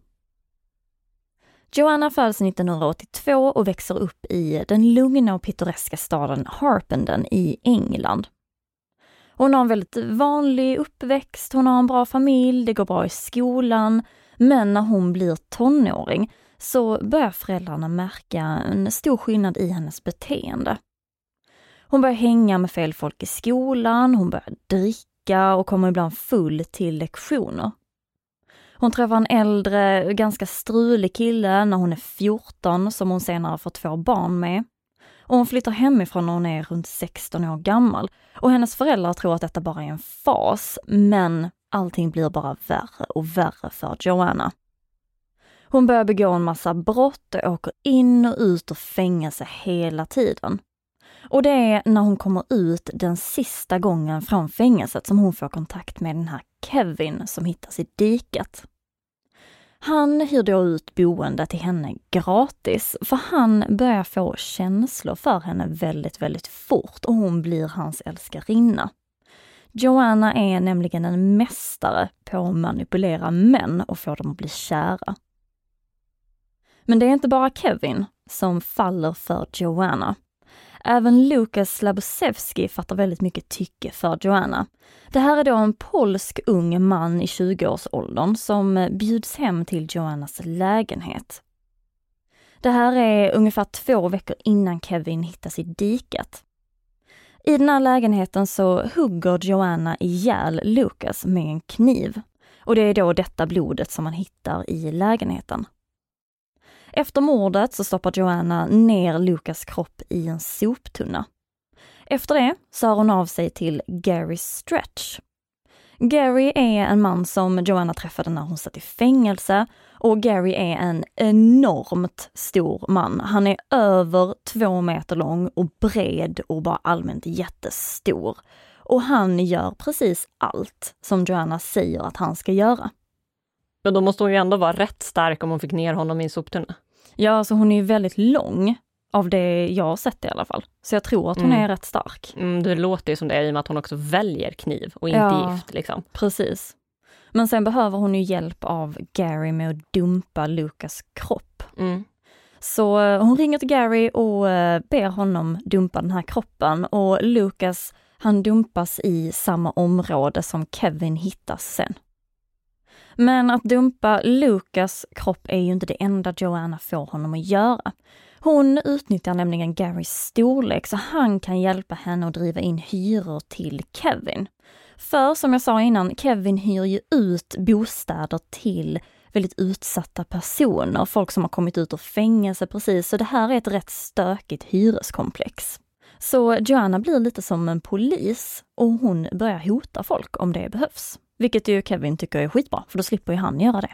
Joanna föds nittonhundraåttiotvå och växer upp i den lugna och pittoreska staden Harpenden i England. Hon har en väldigt vanlig uppväxt, hon har en bra familj, det går bra i skolan. Men när hon blir tonåring så börjar föräldrarna märka en stor skillnad i hennes beteende. Hon börjar hänga med fel folk i skolan, hon börjar dricka och kommer ibland full till lektioner. Hon träffar en äldre, ganska strulig kille när hon är fjorton som hon senare får två barn med. Och hon flyttar hemifrån när hon är runt sexton år gammal. Och hennes föräldrar tror att detta bara är en fas, men allting blir bara värre och värre för Joanna. Hon börjar begå en massa brott och åker in och ut ur fängelse hela tiden. Och det är när hon kommer ut den sista gången från fängelset som hon får kontakt med den här Kevin som hittas i diket. Han hyr då ut boende till henne gratis för han börjar få känslor för henne väldigt, väldigt fort och hon blir hans älskarinna. Joanna är nämligen en mästare på att manipulera män och få dem att bli kära. Men det är inte bara Kevin som faller för Joanna. Även Lukas Slabosewski fattar väldigt mycket tycke för Joanna. Det här är då en polsk ung man i tjugoårsåldern som bjuds hem till Joannas lägenhet. Det här är ungefär två veckor innan Kevin hittas i diket. I den här lägenheten så hugger Joanna ihjäl Lukas med en kniv. Och det är då detta blodet som man hittar i lägenheten. Efter mordet så stoppar Joanna ner Lukas kropp i en soptunna. Efter det så har hon av sig till Gary Stretch. Gary är en man som Joanna träffade när hon satt i fängelse och Gary är en enormt stor man. Han är över två meter lång och bred och bara allmänt jättestor. Och han gör precis allt som Joanna säger att han ska göra. Men då måste hon ju ändå vara rätt stark om hon fick ner honom i en soptunna. Ja, alltså hon är ju väldigt lång av det jag har sett i alla fall. Så jag tror att hon mm. är rätt stark. Mm, det låter ju som det är i och med att hon också väljer kniv och inte ja, gift liksom. Precis. Men sen behöver hon ju hjälp av Gary med att dumpa Lucas kropp. Mm. Så hon ringer till Gary och ber honom dumpa den här kroppen. Och Lucas, han dumpas i samma område som Kevin hittas sen. Men att dumpa Lucas kropp är ju inte det enda Joanna får honom att göra. Hon utnyttjar nämligen Garys storlek så han kan hjälpa henne att driva in hyror till Kevin. För som jag sa innan, Kevin hyr ju ut bostäder till väldigt utsatta personer, folk som har kommit ut ur fängelse precis, så det här är ett rätt stökigt hyreskomplex. Så Joanna blir lite som en polis och hon börjar hota folk om det behövs. Vilket ju Kevin tycker är skitbra, för då slipper ju han göra det.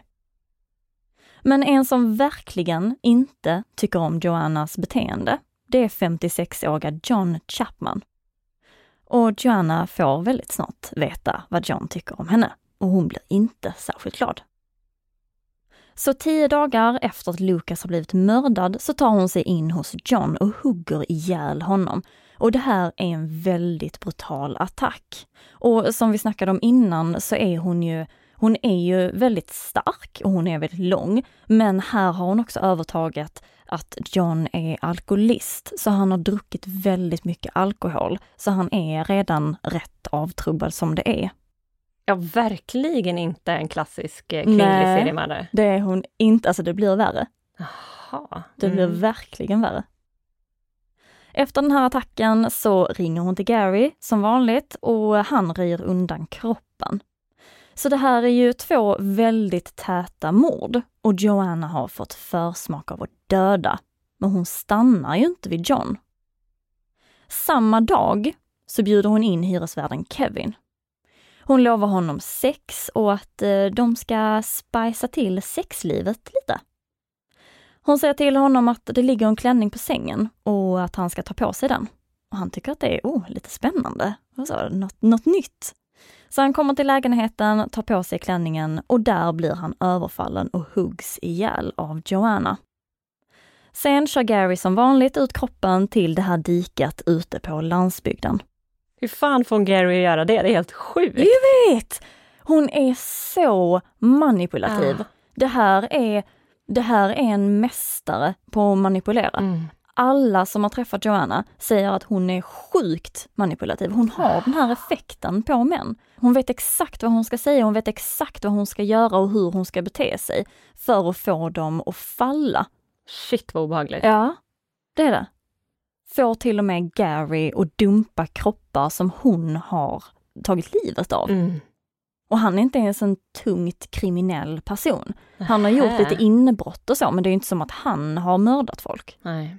Men en som verkligen inte tycker om Joannas beteende, det är femtiosex-åriga John Chapman. Och Joanna får väldigt snart veta vad John tycker om henne, och hon blir inte särskilt glad. Så tio dagar efter att Lucas har blivit mördad så tar hon sig in hos John och hugger ihjäl honom. Och det här är en väldigt brutal attack. Och som vi snackade om innan så är hon ju, hon är ju väldigt stark och hon är väldigt lång. Men här har hon också övertaget att John är alkoholist. Så han har druckit väldigt mycket alkohol. Så han är redan rätt avtrubbad som det är. Ja, verkligen inte en klassisk kvinnlig seriemördare. Nej, det är hon inte. Alltså det blir värre. Jaha. Det blir mm. verkligen värre. Efter den här attacken så ringer hon till Gary som vanligt och han röjer undan kroppen. Så det här är ju två väldigt täta mord och Joanna har fått försmak av att döda. Men hon stannar ju inte vid John. Samma dag så bjuder hon in hyresvärden Kevin. Hon lovar honom sex och att eh, de ska spicea till sexlivet lite. Hon säger till honom att det ligger en klänning på sängen och att han ska ta på sig den. Och han tycker att det är oh, lite spännande. Så, något, något nytt. Så han kommer till lägenheten, tar på sig klänningen och där blir han överfallen och huggs ihjäl av Joanna. Sen kör Gary som vanligt ut kroppen till det här diket ute på landsbygden. Hur fan får Gary göra det? Det är helt sjukt. Jag vet! Hon är så manipulativ. Ah. Det här är... Det här är en mästare på att manipulera. Mm. Alla som har träffat Joanna säger att hon är sjukt manipulativ. Hon har den här effekten på män. Hon vet exakt vad hon ska säga. Hon vet exakt vad hon ska göra och hur hon ska bete sig. För att få dem att falla. Shit vad obehagligt. Ja, det är det. Får till och med Gary att dumpa kroppar som hon har tagit livet av. Mm. Och han är inte ens en tungt kriminell person. Han har gjort lite innebrott och så, men det är ju inte som att han har mördat folk. Nej.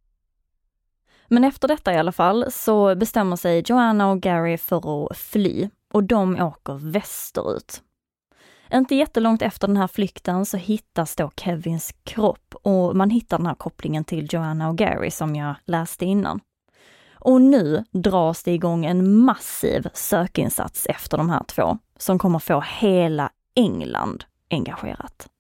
Men efter detta i alla fall så bestämmer sig Joanna och Gary för att fly. Och de åker västerut. Inte jättelångt efter den här flykten så hittas då Kevins kropp. Och man hittar den här kopplingen till Joanna och Gary som jag läste innan. Och nu dras det igång en massiv sökinsats efter de här två som kommer få hela England engagerat.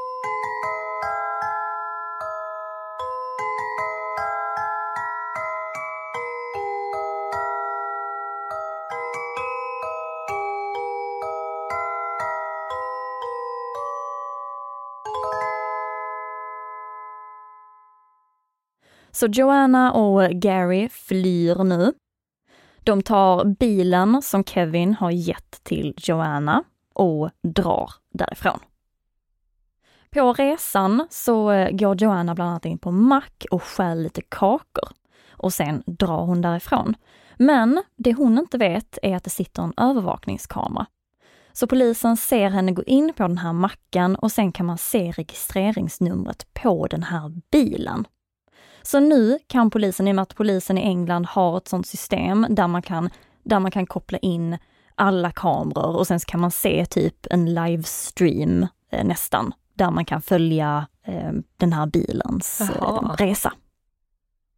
Så Joanna och Gary flyr nu. De tar bilen som Kevin har gett till Joanna och drar därifrån. På resan så går Joanna bland annat in på mack och stjäl lite kakor. Och sen drar hon därifrån. Men det hon inte vet är att det sitter en övervakningskamera. Så polisen ser henne gå in på den här macken och sen kan man se registreringsnumret på den här bilen. Så nu kan polisen, i och med att polisen i England har ett sånt system där man kan, där man kan koppla in alla kameror och sen kan man se typ en livestream eh, nästan, där man kan följa eh, den här bilens eh, resa.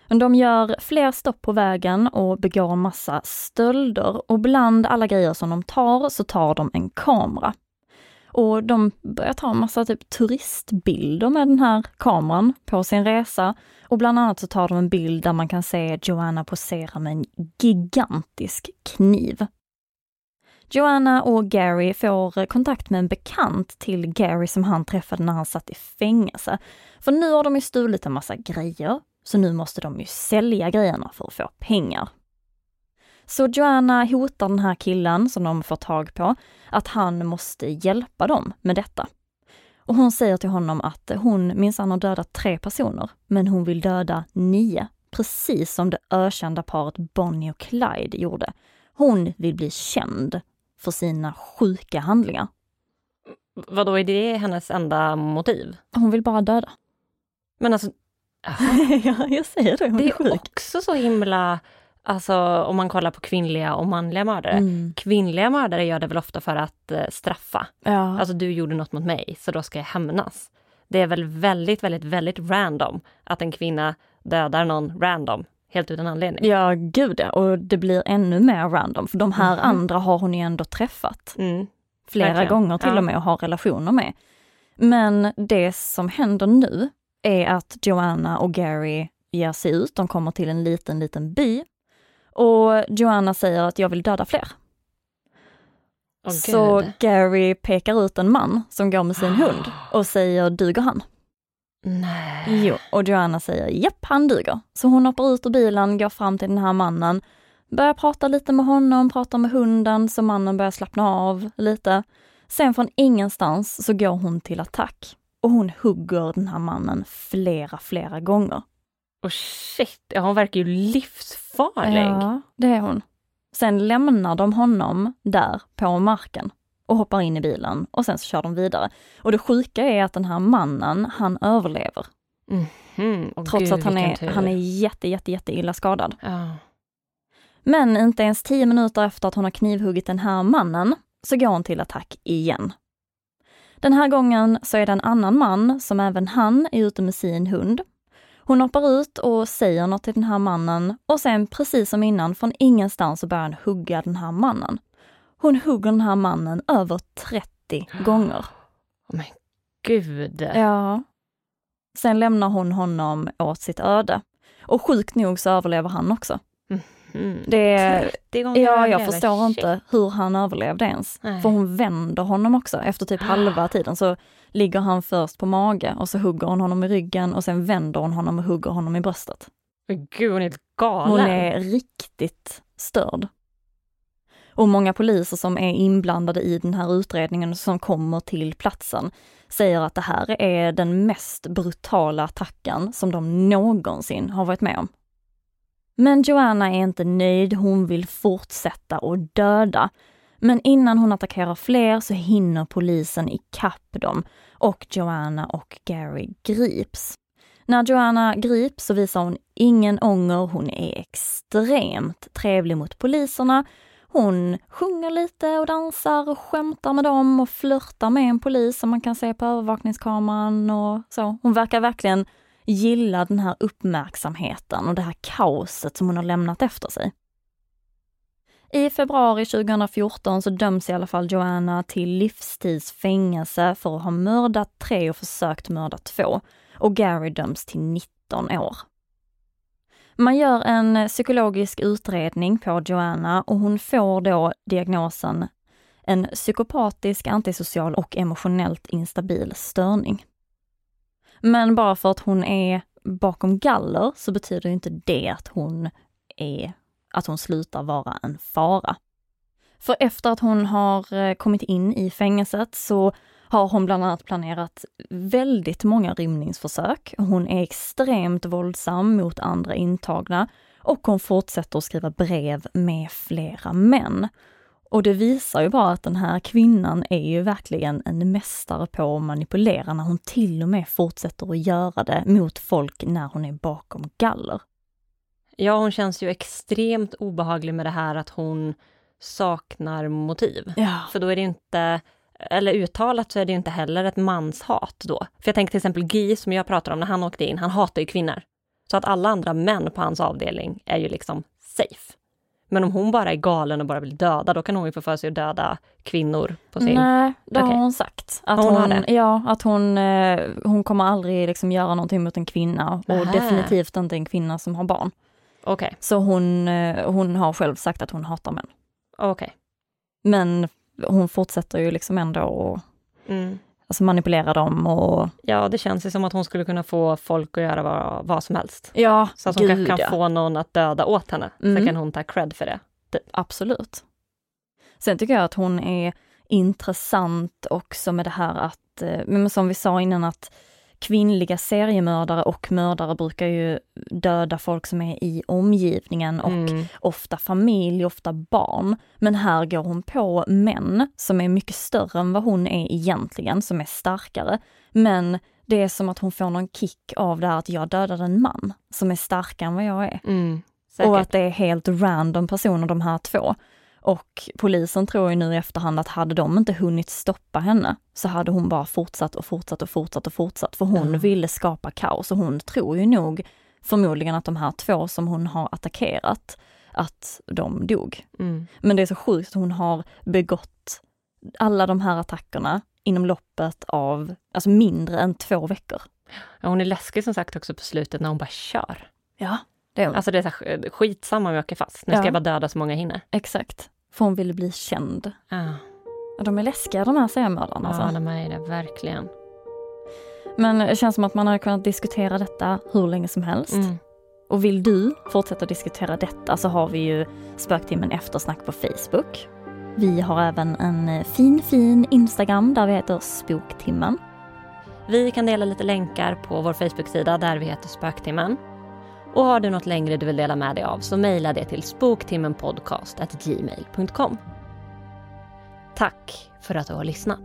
De gör fler stopp på vägen och begår massa stölder, och bland alla grejer som de tar så tar de en kamera. Och de börjar ta en massa typ turistbilder med den här kameran på sin resa. Och bland annat så tar de en bild där man kan se Joanna posera med en gigantisk kniv. Joanna och Gary får kontakt med en bekant till Gary som han träffade när han satt i fängelse. För nu har de ju stulit en massa grejer, så nu måste de ju sälja grejerna för att få pengar. Så Joanna hotar den här killen som de får tag på att han måste hjälpa dem med detta. Och hon säger till honom att hon minsann har dödat tre personer, men hon vill döda nio, precis som det ökända paret Bonnie och Clyde gjorde. Hon vill bli känd för sina sjuka handlingar. Vadå, är det hennes enda motiv? Hon vill bara döda. Men alltså... ja, jag säger det. Hon det är, är sjuk. också så himla... Alltså om man kollar på kvinnliga och manliga mördare. Mm. Kvinnliga mördare gör det väl ofta för att eh, straffa. Ja. Alltså du gjorde något mot mig, så då ska jag hämnas. Det är väl väldigt, väldigt, väldigt random att en kvinna dödar någon random. Helt utan anledning. Ja, gud ja. Och det blir ännu mer random. För de här mm. andra har hon ju ändå träffat. Mm. Flera Verkligen. gånger till ja. och med och har relationer med. Men det som händer nu är att Joanna och Gary ger sig ut. De kommer till en liten, liten by. Och Joanna säger att jag vill döda fler. Oh, Så God. Gary pekar ut en man som går med sin hund och säger, duger han? Nej. Jo, och Joanna säger, japp, han duger. Så hon hoppar ut ur bilen, går fram till den här mannen, börjar prata lite med honom, pratar med hunden, så mannen börjar slappna av lite. Sen från ingenstans så går hon till attack. Och hon hugger den här mannen flera, flera gånger. Oh shit, ja, hon verkar ju livsfarlig. Ja, det är hon. Sen lämnar de honom där på marken och hoppar in i bilen och sen så kör de vidare. Och det sjuka är att den här mannen, han överlever. Mm-hmm. Oh, trots Gud, att han är, tur. han är jätte, jätte, jätte illa skadad. Ja. Men inte ens tio minuter efter att hon har knivhuggit den här mannen så går hon till attack igen. Den här gången så är det en annan man som även han är ute med sin hund. Hon hoppar ut och säger något till den här mannen och sen precis som innan från ingenstans så börjar han hugga den här mannen. Hon hugger den här mannen över trettio gånger. Oh men gud. Ja. Sen lämnar hon honom åt sitt öde. Och sjukt nog så överlever han också. Mm. Det, ja, jag överlever. förstår Shit. inte hur han överlevde ens. Nej. För hon vänder honom också. Efter typ halva tiden så ligger han först på mage och så hugger hon honom i ryggen och sen vänder hon honom och hugger honom i bröstet. Men gud, hon är helt galen. Hon är riktigt störd. Och många poliser som är inblandade i den här utredningen som kommer till platsen säger att det här är den mest brutala attacken som de någonsin har varit med om. Men Joanna är inte nöjd, hon vill fortsätta och döda. Men innan hon attackerar fler så hinner polisen ikapp dem och Joanna och Gary grips. När Joanna grips så visar hon ingen ånger, hon är extremt trevlig mot poliserna. Hon sjunger lite och dansar och skämtar med dem och flörtar med en polis som man kan se på övervakningskameran och så. Hon verkar verkligen gilla den här uppmärksamheten och det här kaoset som hon har lämnat efter sig. I februari tjugohundrafjorton så döms i alla fall Joanna till livstidsfängelse för att ha mördat tre och försökt mörda två. Och Gary döms till nitton år. Man gör en psykologisk utredning på Joanna och hon får då diagnosen en psykopatisk, antisocial och emotionellt instabil störning. Men bara för att hon är bakom galler så betyder inte det att hon är att hon slutar vara en fara. För efter att hon har kommit in i fängelset så har hon bland annat planerat väldigt många rymningsförsök. Hon är extremt våldsam mot andra intagna och hon fortsätter att skriva brev med flera män. Och det visar ju bara att den här kvinnan är ju verkligen en mästare på att manipulera när hon till och med fortsätter att göra det mot folk när hon är bakom galler. Ja, hon känns ju extremt obehaglig med det här att hon saknar motiv. Ja. För då är det inte, eller uttalat så är det inte heller ett manshat då. För jag tänker till exempel Guy som jag pratar om när han åkte in, han hatar ju kvinnor. Så att alla andra män på hans avdelning är ju liksom safe. Men om hon bara är galen och bara vill döda, då kan hon ju få för sig att döda kvinnor på sin... Nej, det okay. har hon sagt. Att hon, hon, hon ja, att hon, eh, hon kommer aldrig liksom göra någonting mot en kvinna. Och Aha. definitivt inte en kvinna som har barn. Okej. Okay. Så hon, eh, hon har själv sagt att hon hatar män. Okej. Okay. Men hon fortsätter ju liksom ändå att mm. alltså manipulera dem. Och... Ja, det känns ju som att hon skulle kunna få folk att göra vad, vad som helst. Ja, så att hon gud, kan ja. få någon att döda åt henne. Mm. Så kan hon ta cred för det. Absolut. Sen tycker jag att hon är intressant också med det här att, men som vi sa innan, att kvinnliga seriemördare och mördare brukar ju döda folk som är i omgivningen och mm. ofta familj, ofta barn. Men här går hon på män som är mycket större än vad hon är egentligen, som är starkare. Men det är som att hon får någon kick av det här att jag dödade en man som är starkare än vad jag är. Mm. Och att det är helt random personer, de här två. Och polisen tror ju nu i efterhand att hade de inte hunnit stoppa henne så hade hon bara fortsatt och fortsatt och fortsatt och fortsatt. För hon mm. ville skapa kaos och hon tror ju nog förmodligen att de här två som hon har attackerat, att de dog. Mm. Men det är så sjukt att hon har begått alla de här attackerna inom loppet av alltså mindre än två veckor. Ja, hon är läskig som sagt också på slutet när hon bara kör. Ja. Det är alltså det är så här, skitsamma om jag åker fast. Nu ska ja. jag bara döda så många hinner. Exakt. För hon ville bli känd. Ja. Och de är läskiga de här seriemördarna. Ja, alltså. de är det, verkligen. Men det känns som att man har kunnat diskutera detta hur länge som helst. Mm. Och vill du fortsätta diskutera detta så har vi ju Spöktimmen Eftersnack på Facebook. Vi har även en fin fin Instagram där vi heter Spoktimmen. Vi kan dela lite länkar på vår Facebook-sida där vi heter Spöktimmen. Och har du något längre du vill dela med dig av så mejla det till spoktimmenpodcast at gmail dot com. Tack för att du har lyssnat.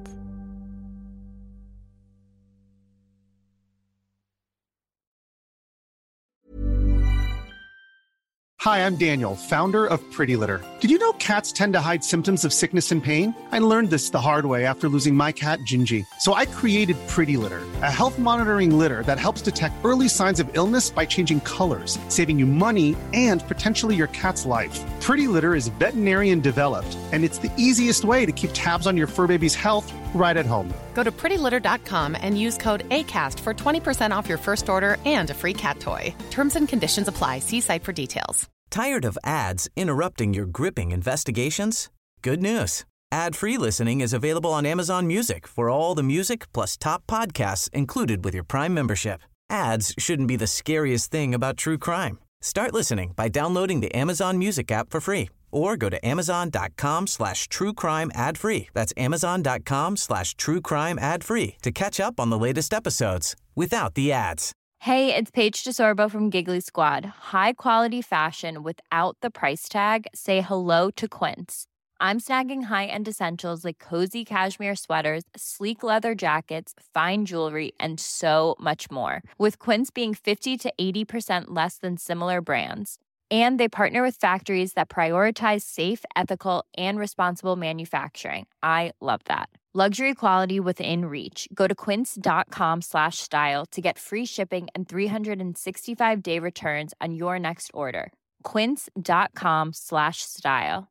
Hi, I'm Daniel, founder of Pretty Litter. Did you know cats tend to hide symptoms of sickness and pain? I learned this the hard way after losing my cat, Gingy. So I created Pretty Litter, a health monitoring litter that helps detect early signs of illness by changing colors, saving you money and potentially your cat's life. Pretty Litter is veterinarian developed, and it's the easiest way to keep tabs on your fur baby's health right at home. Go to pretty litter dot com and use code ACAST for twenty percent off your first order and a free cat toy. Terms and conditions apply. See site for details. Tired of ads interrupting your gripping investigations? Good news. Ad-free listening is available on Amazon Music for all the music plus top podcasts included with your Prime membership. Ads shouldn't be the scariest thing about true crime. Start listening by downloading the Amazon Music app for free or go to amazon.com slash true crime ad free. That's amazon.com slash true crime ad free to catch up on the latest episodes without the ads. Hey, it's Paige DeSorbo from Giggly Squad. High quality fashion without the price tag. Say hello to Quince. I'm snagging high-end essentials like cozy cashmere sweaters, sleek leather jackets, fine jewelry, and so much more. With Quince being fifty to eighty percent less than similar brands. And they partner with factories that prioritize safe, ethical, and responsible manufacturing. I love that. Luxury quality within reach. Go to quince.com slash style to get free shipping and three sixty-five day returns on your next order. Quince.com slash style.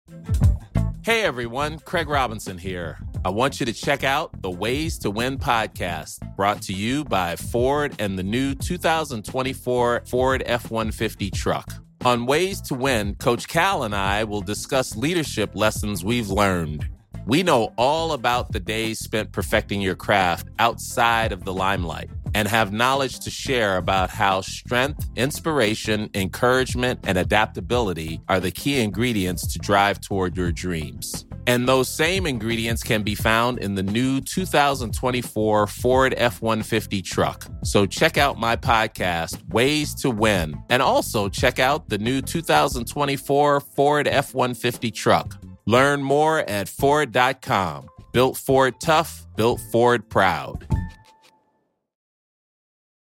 Hey everyone, Craig Robinson here. I want you to check out the Ways to Win podcast, brought to you by Ford and the new two thousand twenty-four Ford F one fifty truck. On Ways to Win, Coach Cal and I will discuss leadership lessons we've learned. We know all about the days spent perfecting your craft outside of the limelight and have knowledge to share about how strength, inspiration, encouragement, and adaptability are the key ingredients to drive toward your dreams. And those same ingredients can be found in the new two thousand twenty-four Ford F one fifty truck. So check out my podcast, Ways to Win, and also check out the new two thousand twenty-four Ford F one fifty truck. Learn more at Ford dot com. Built Ford tough, built Ford proud.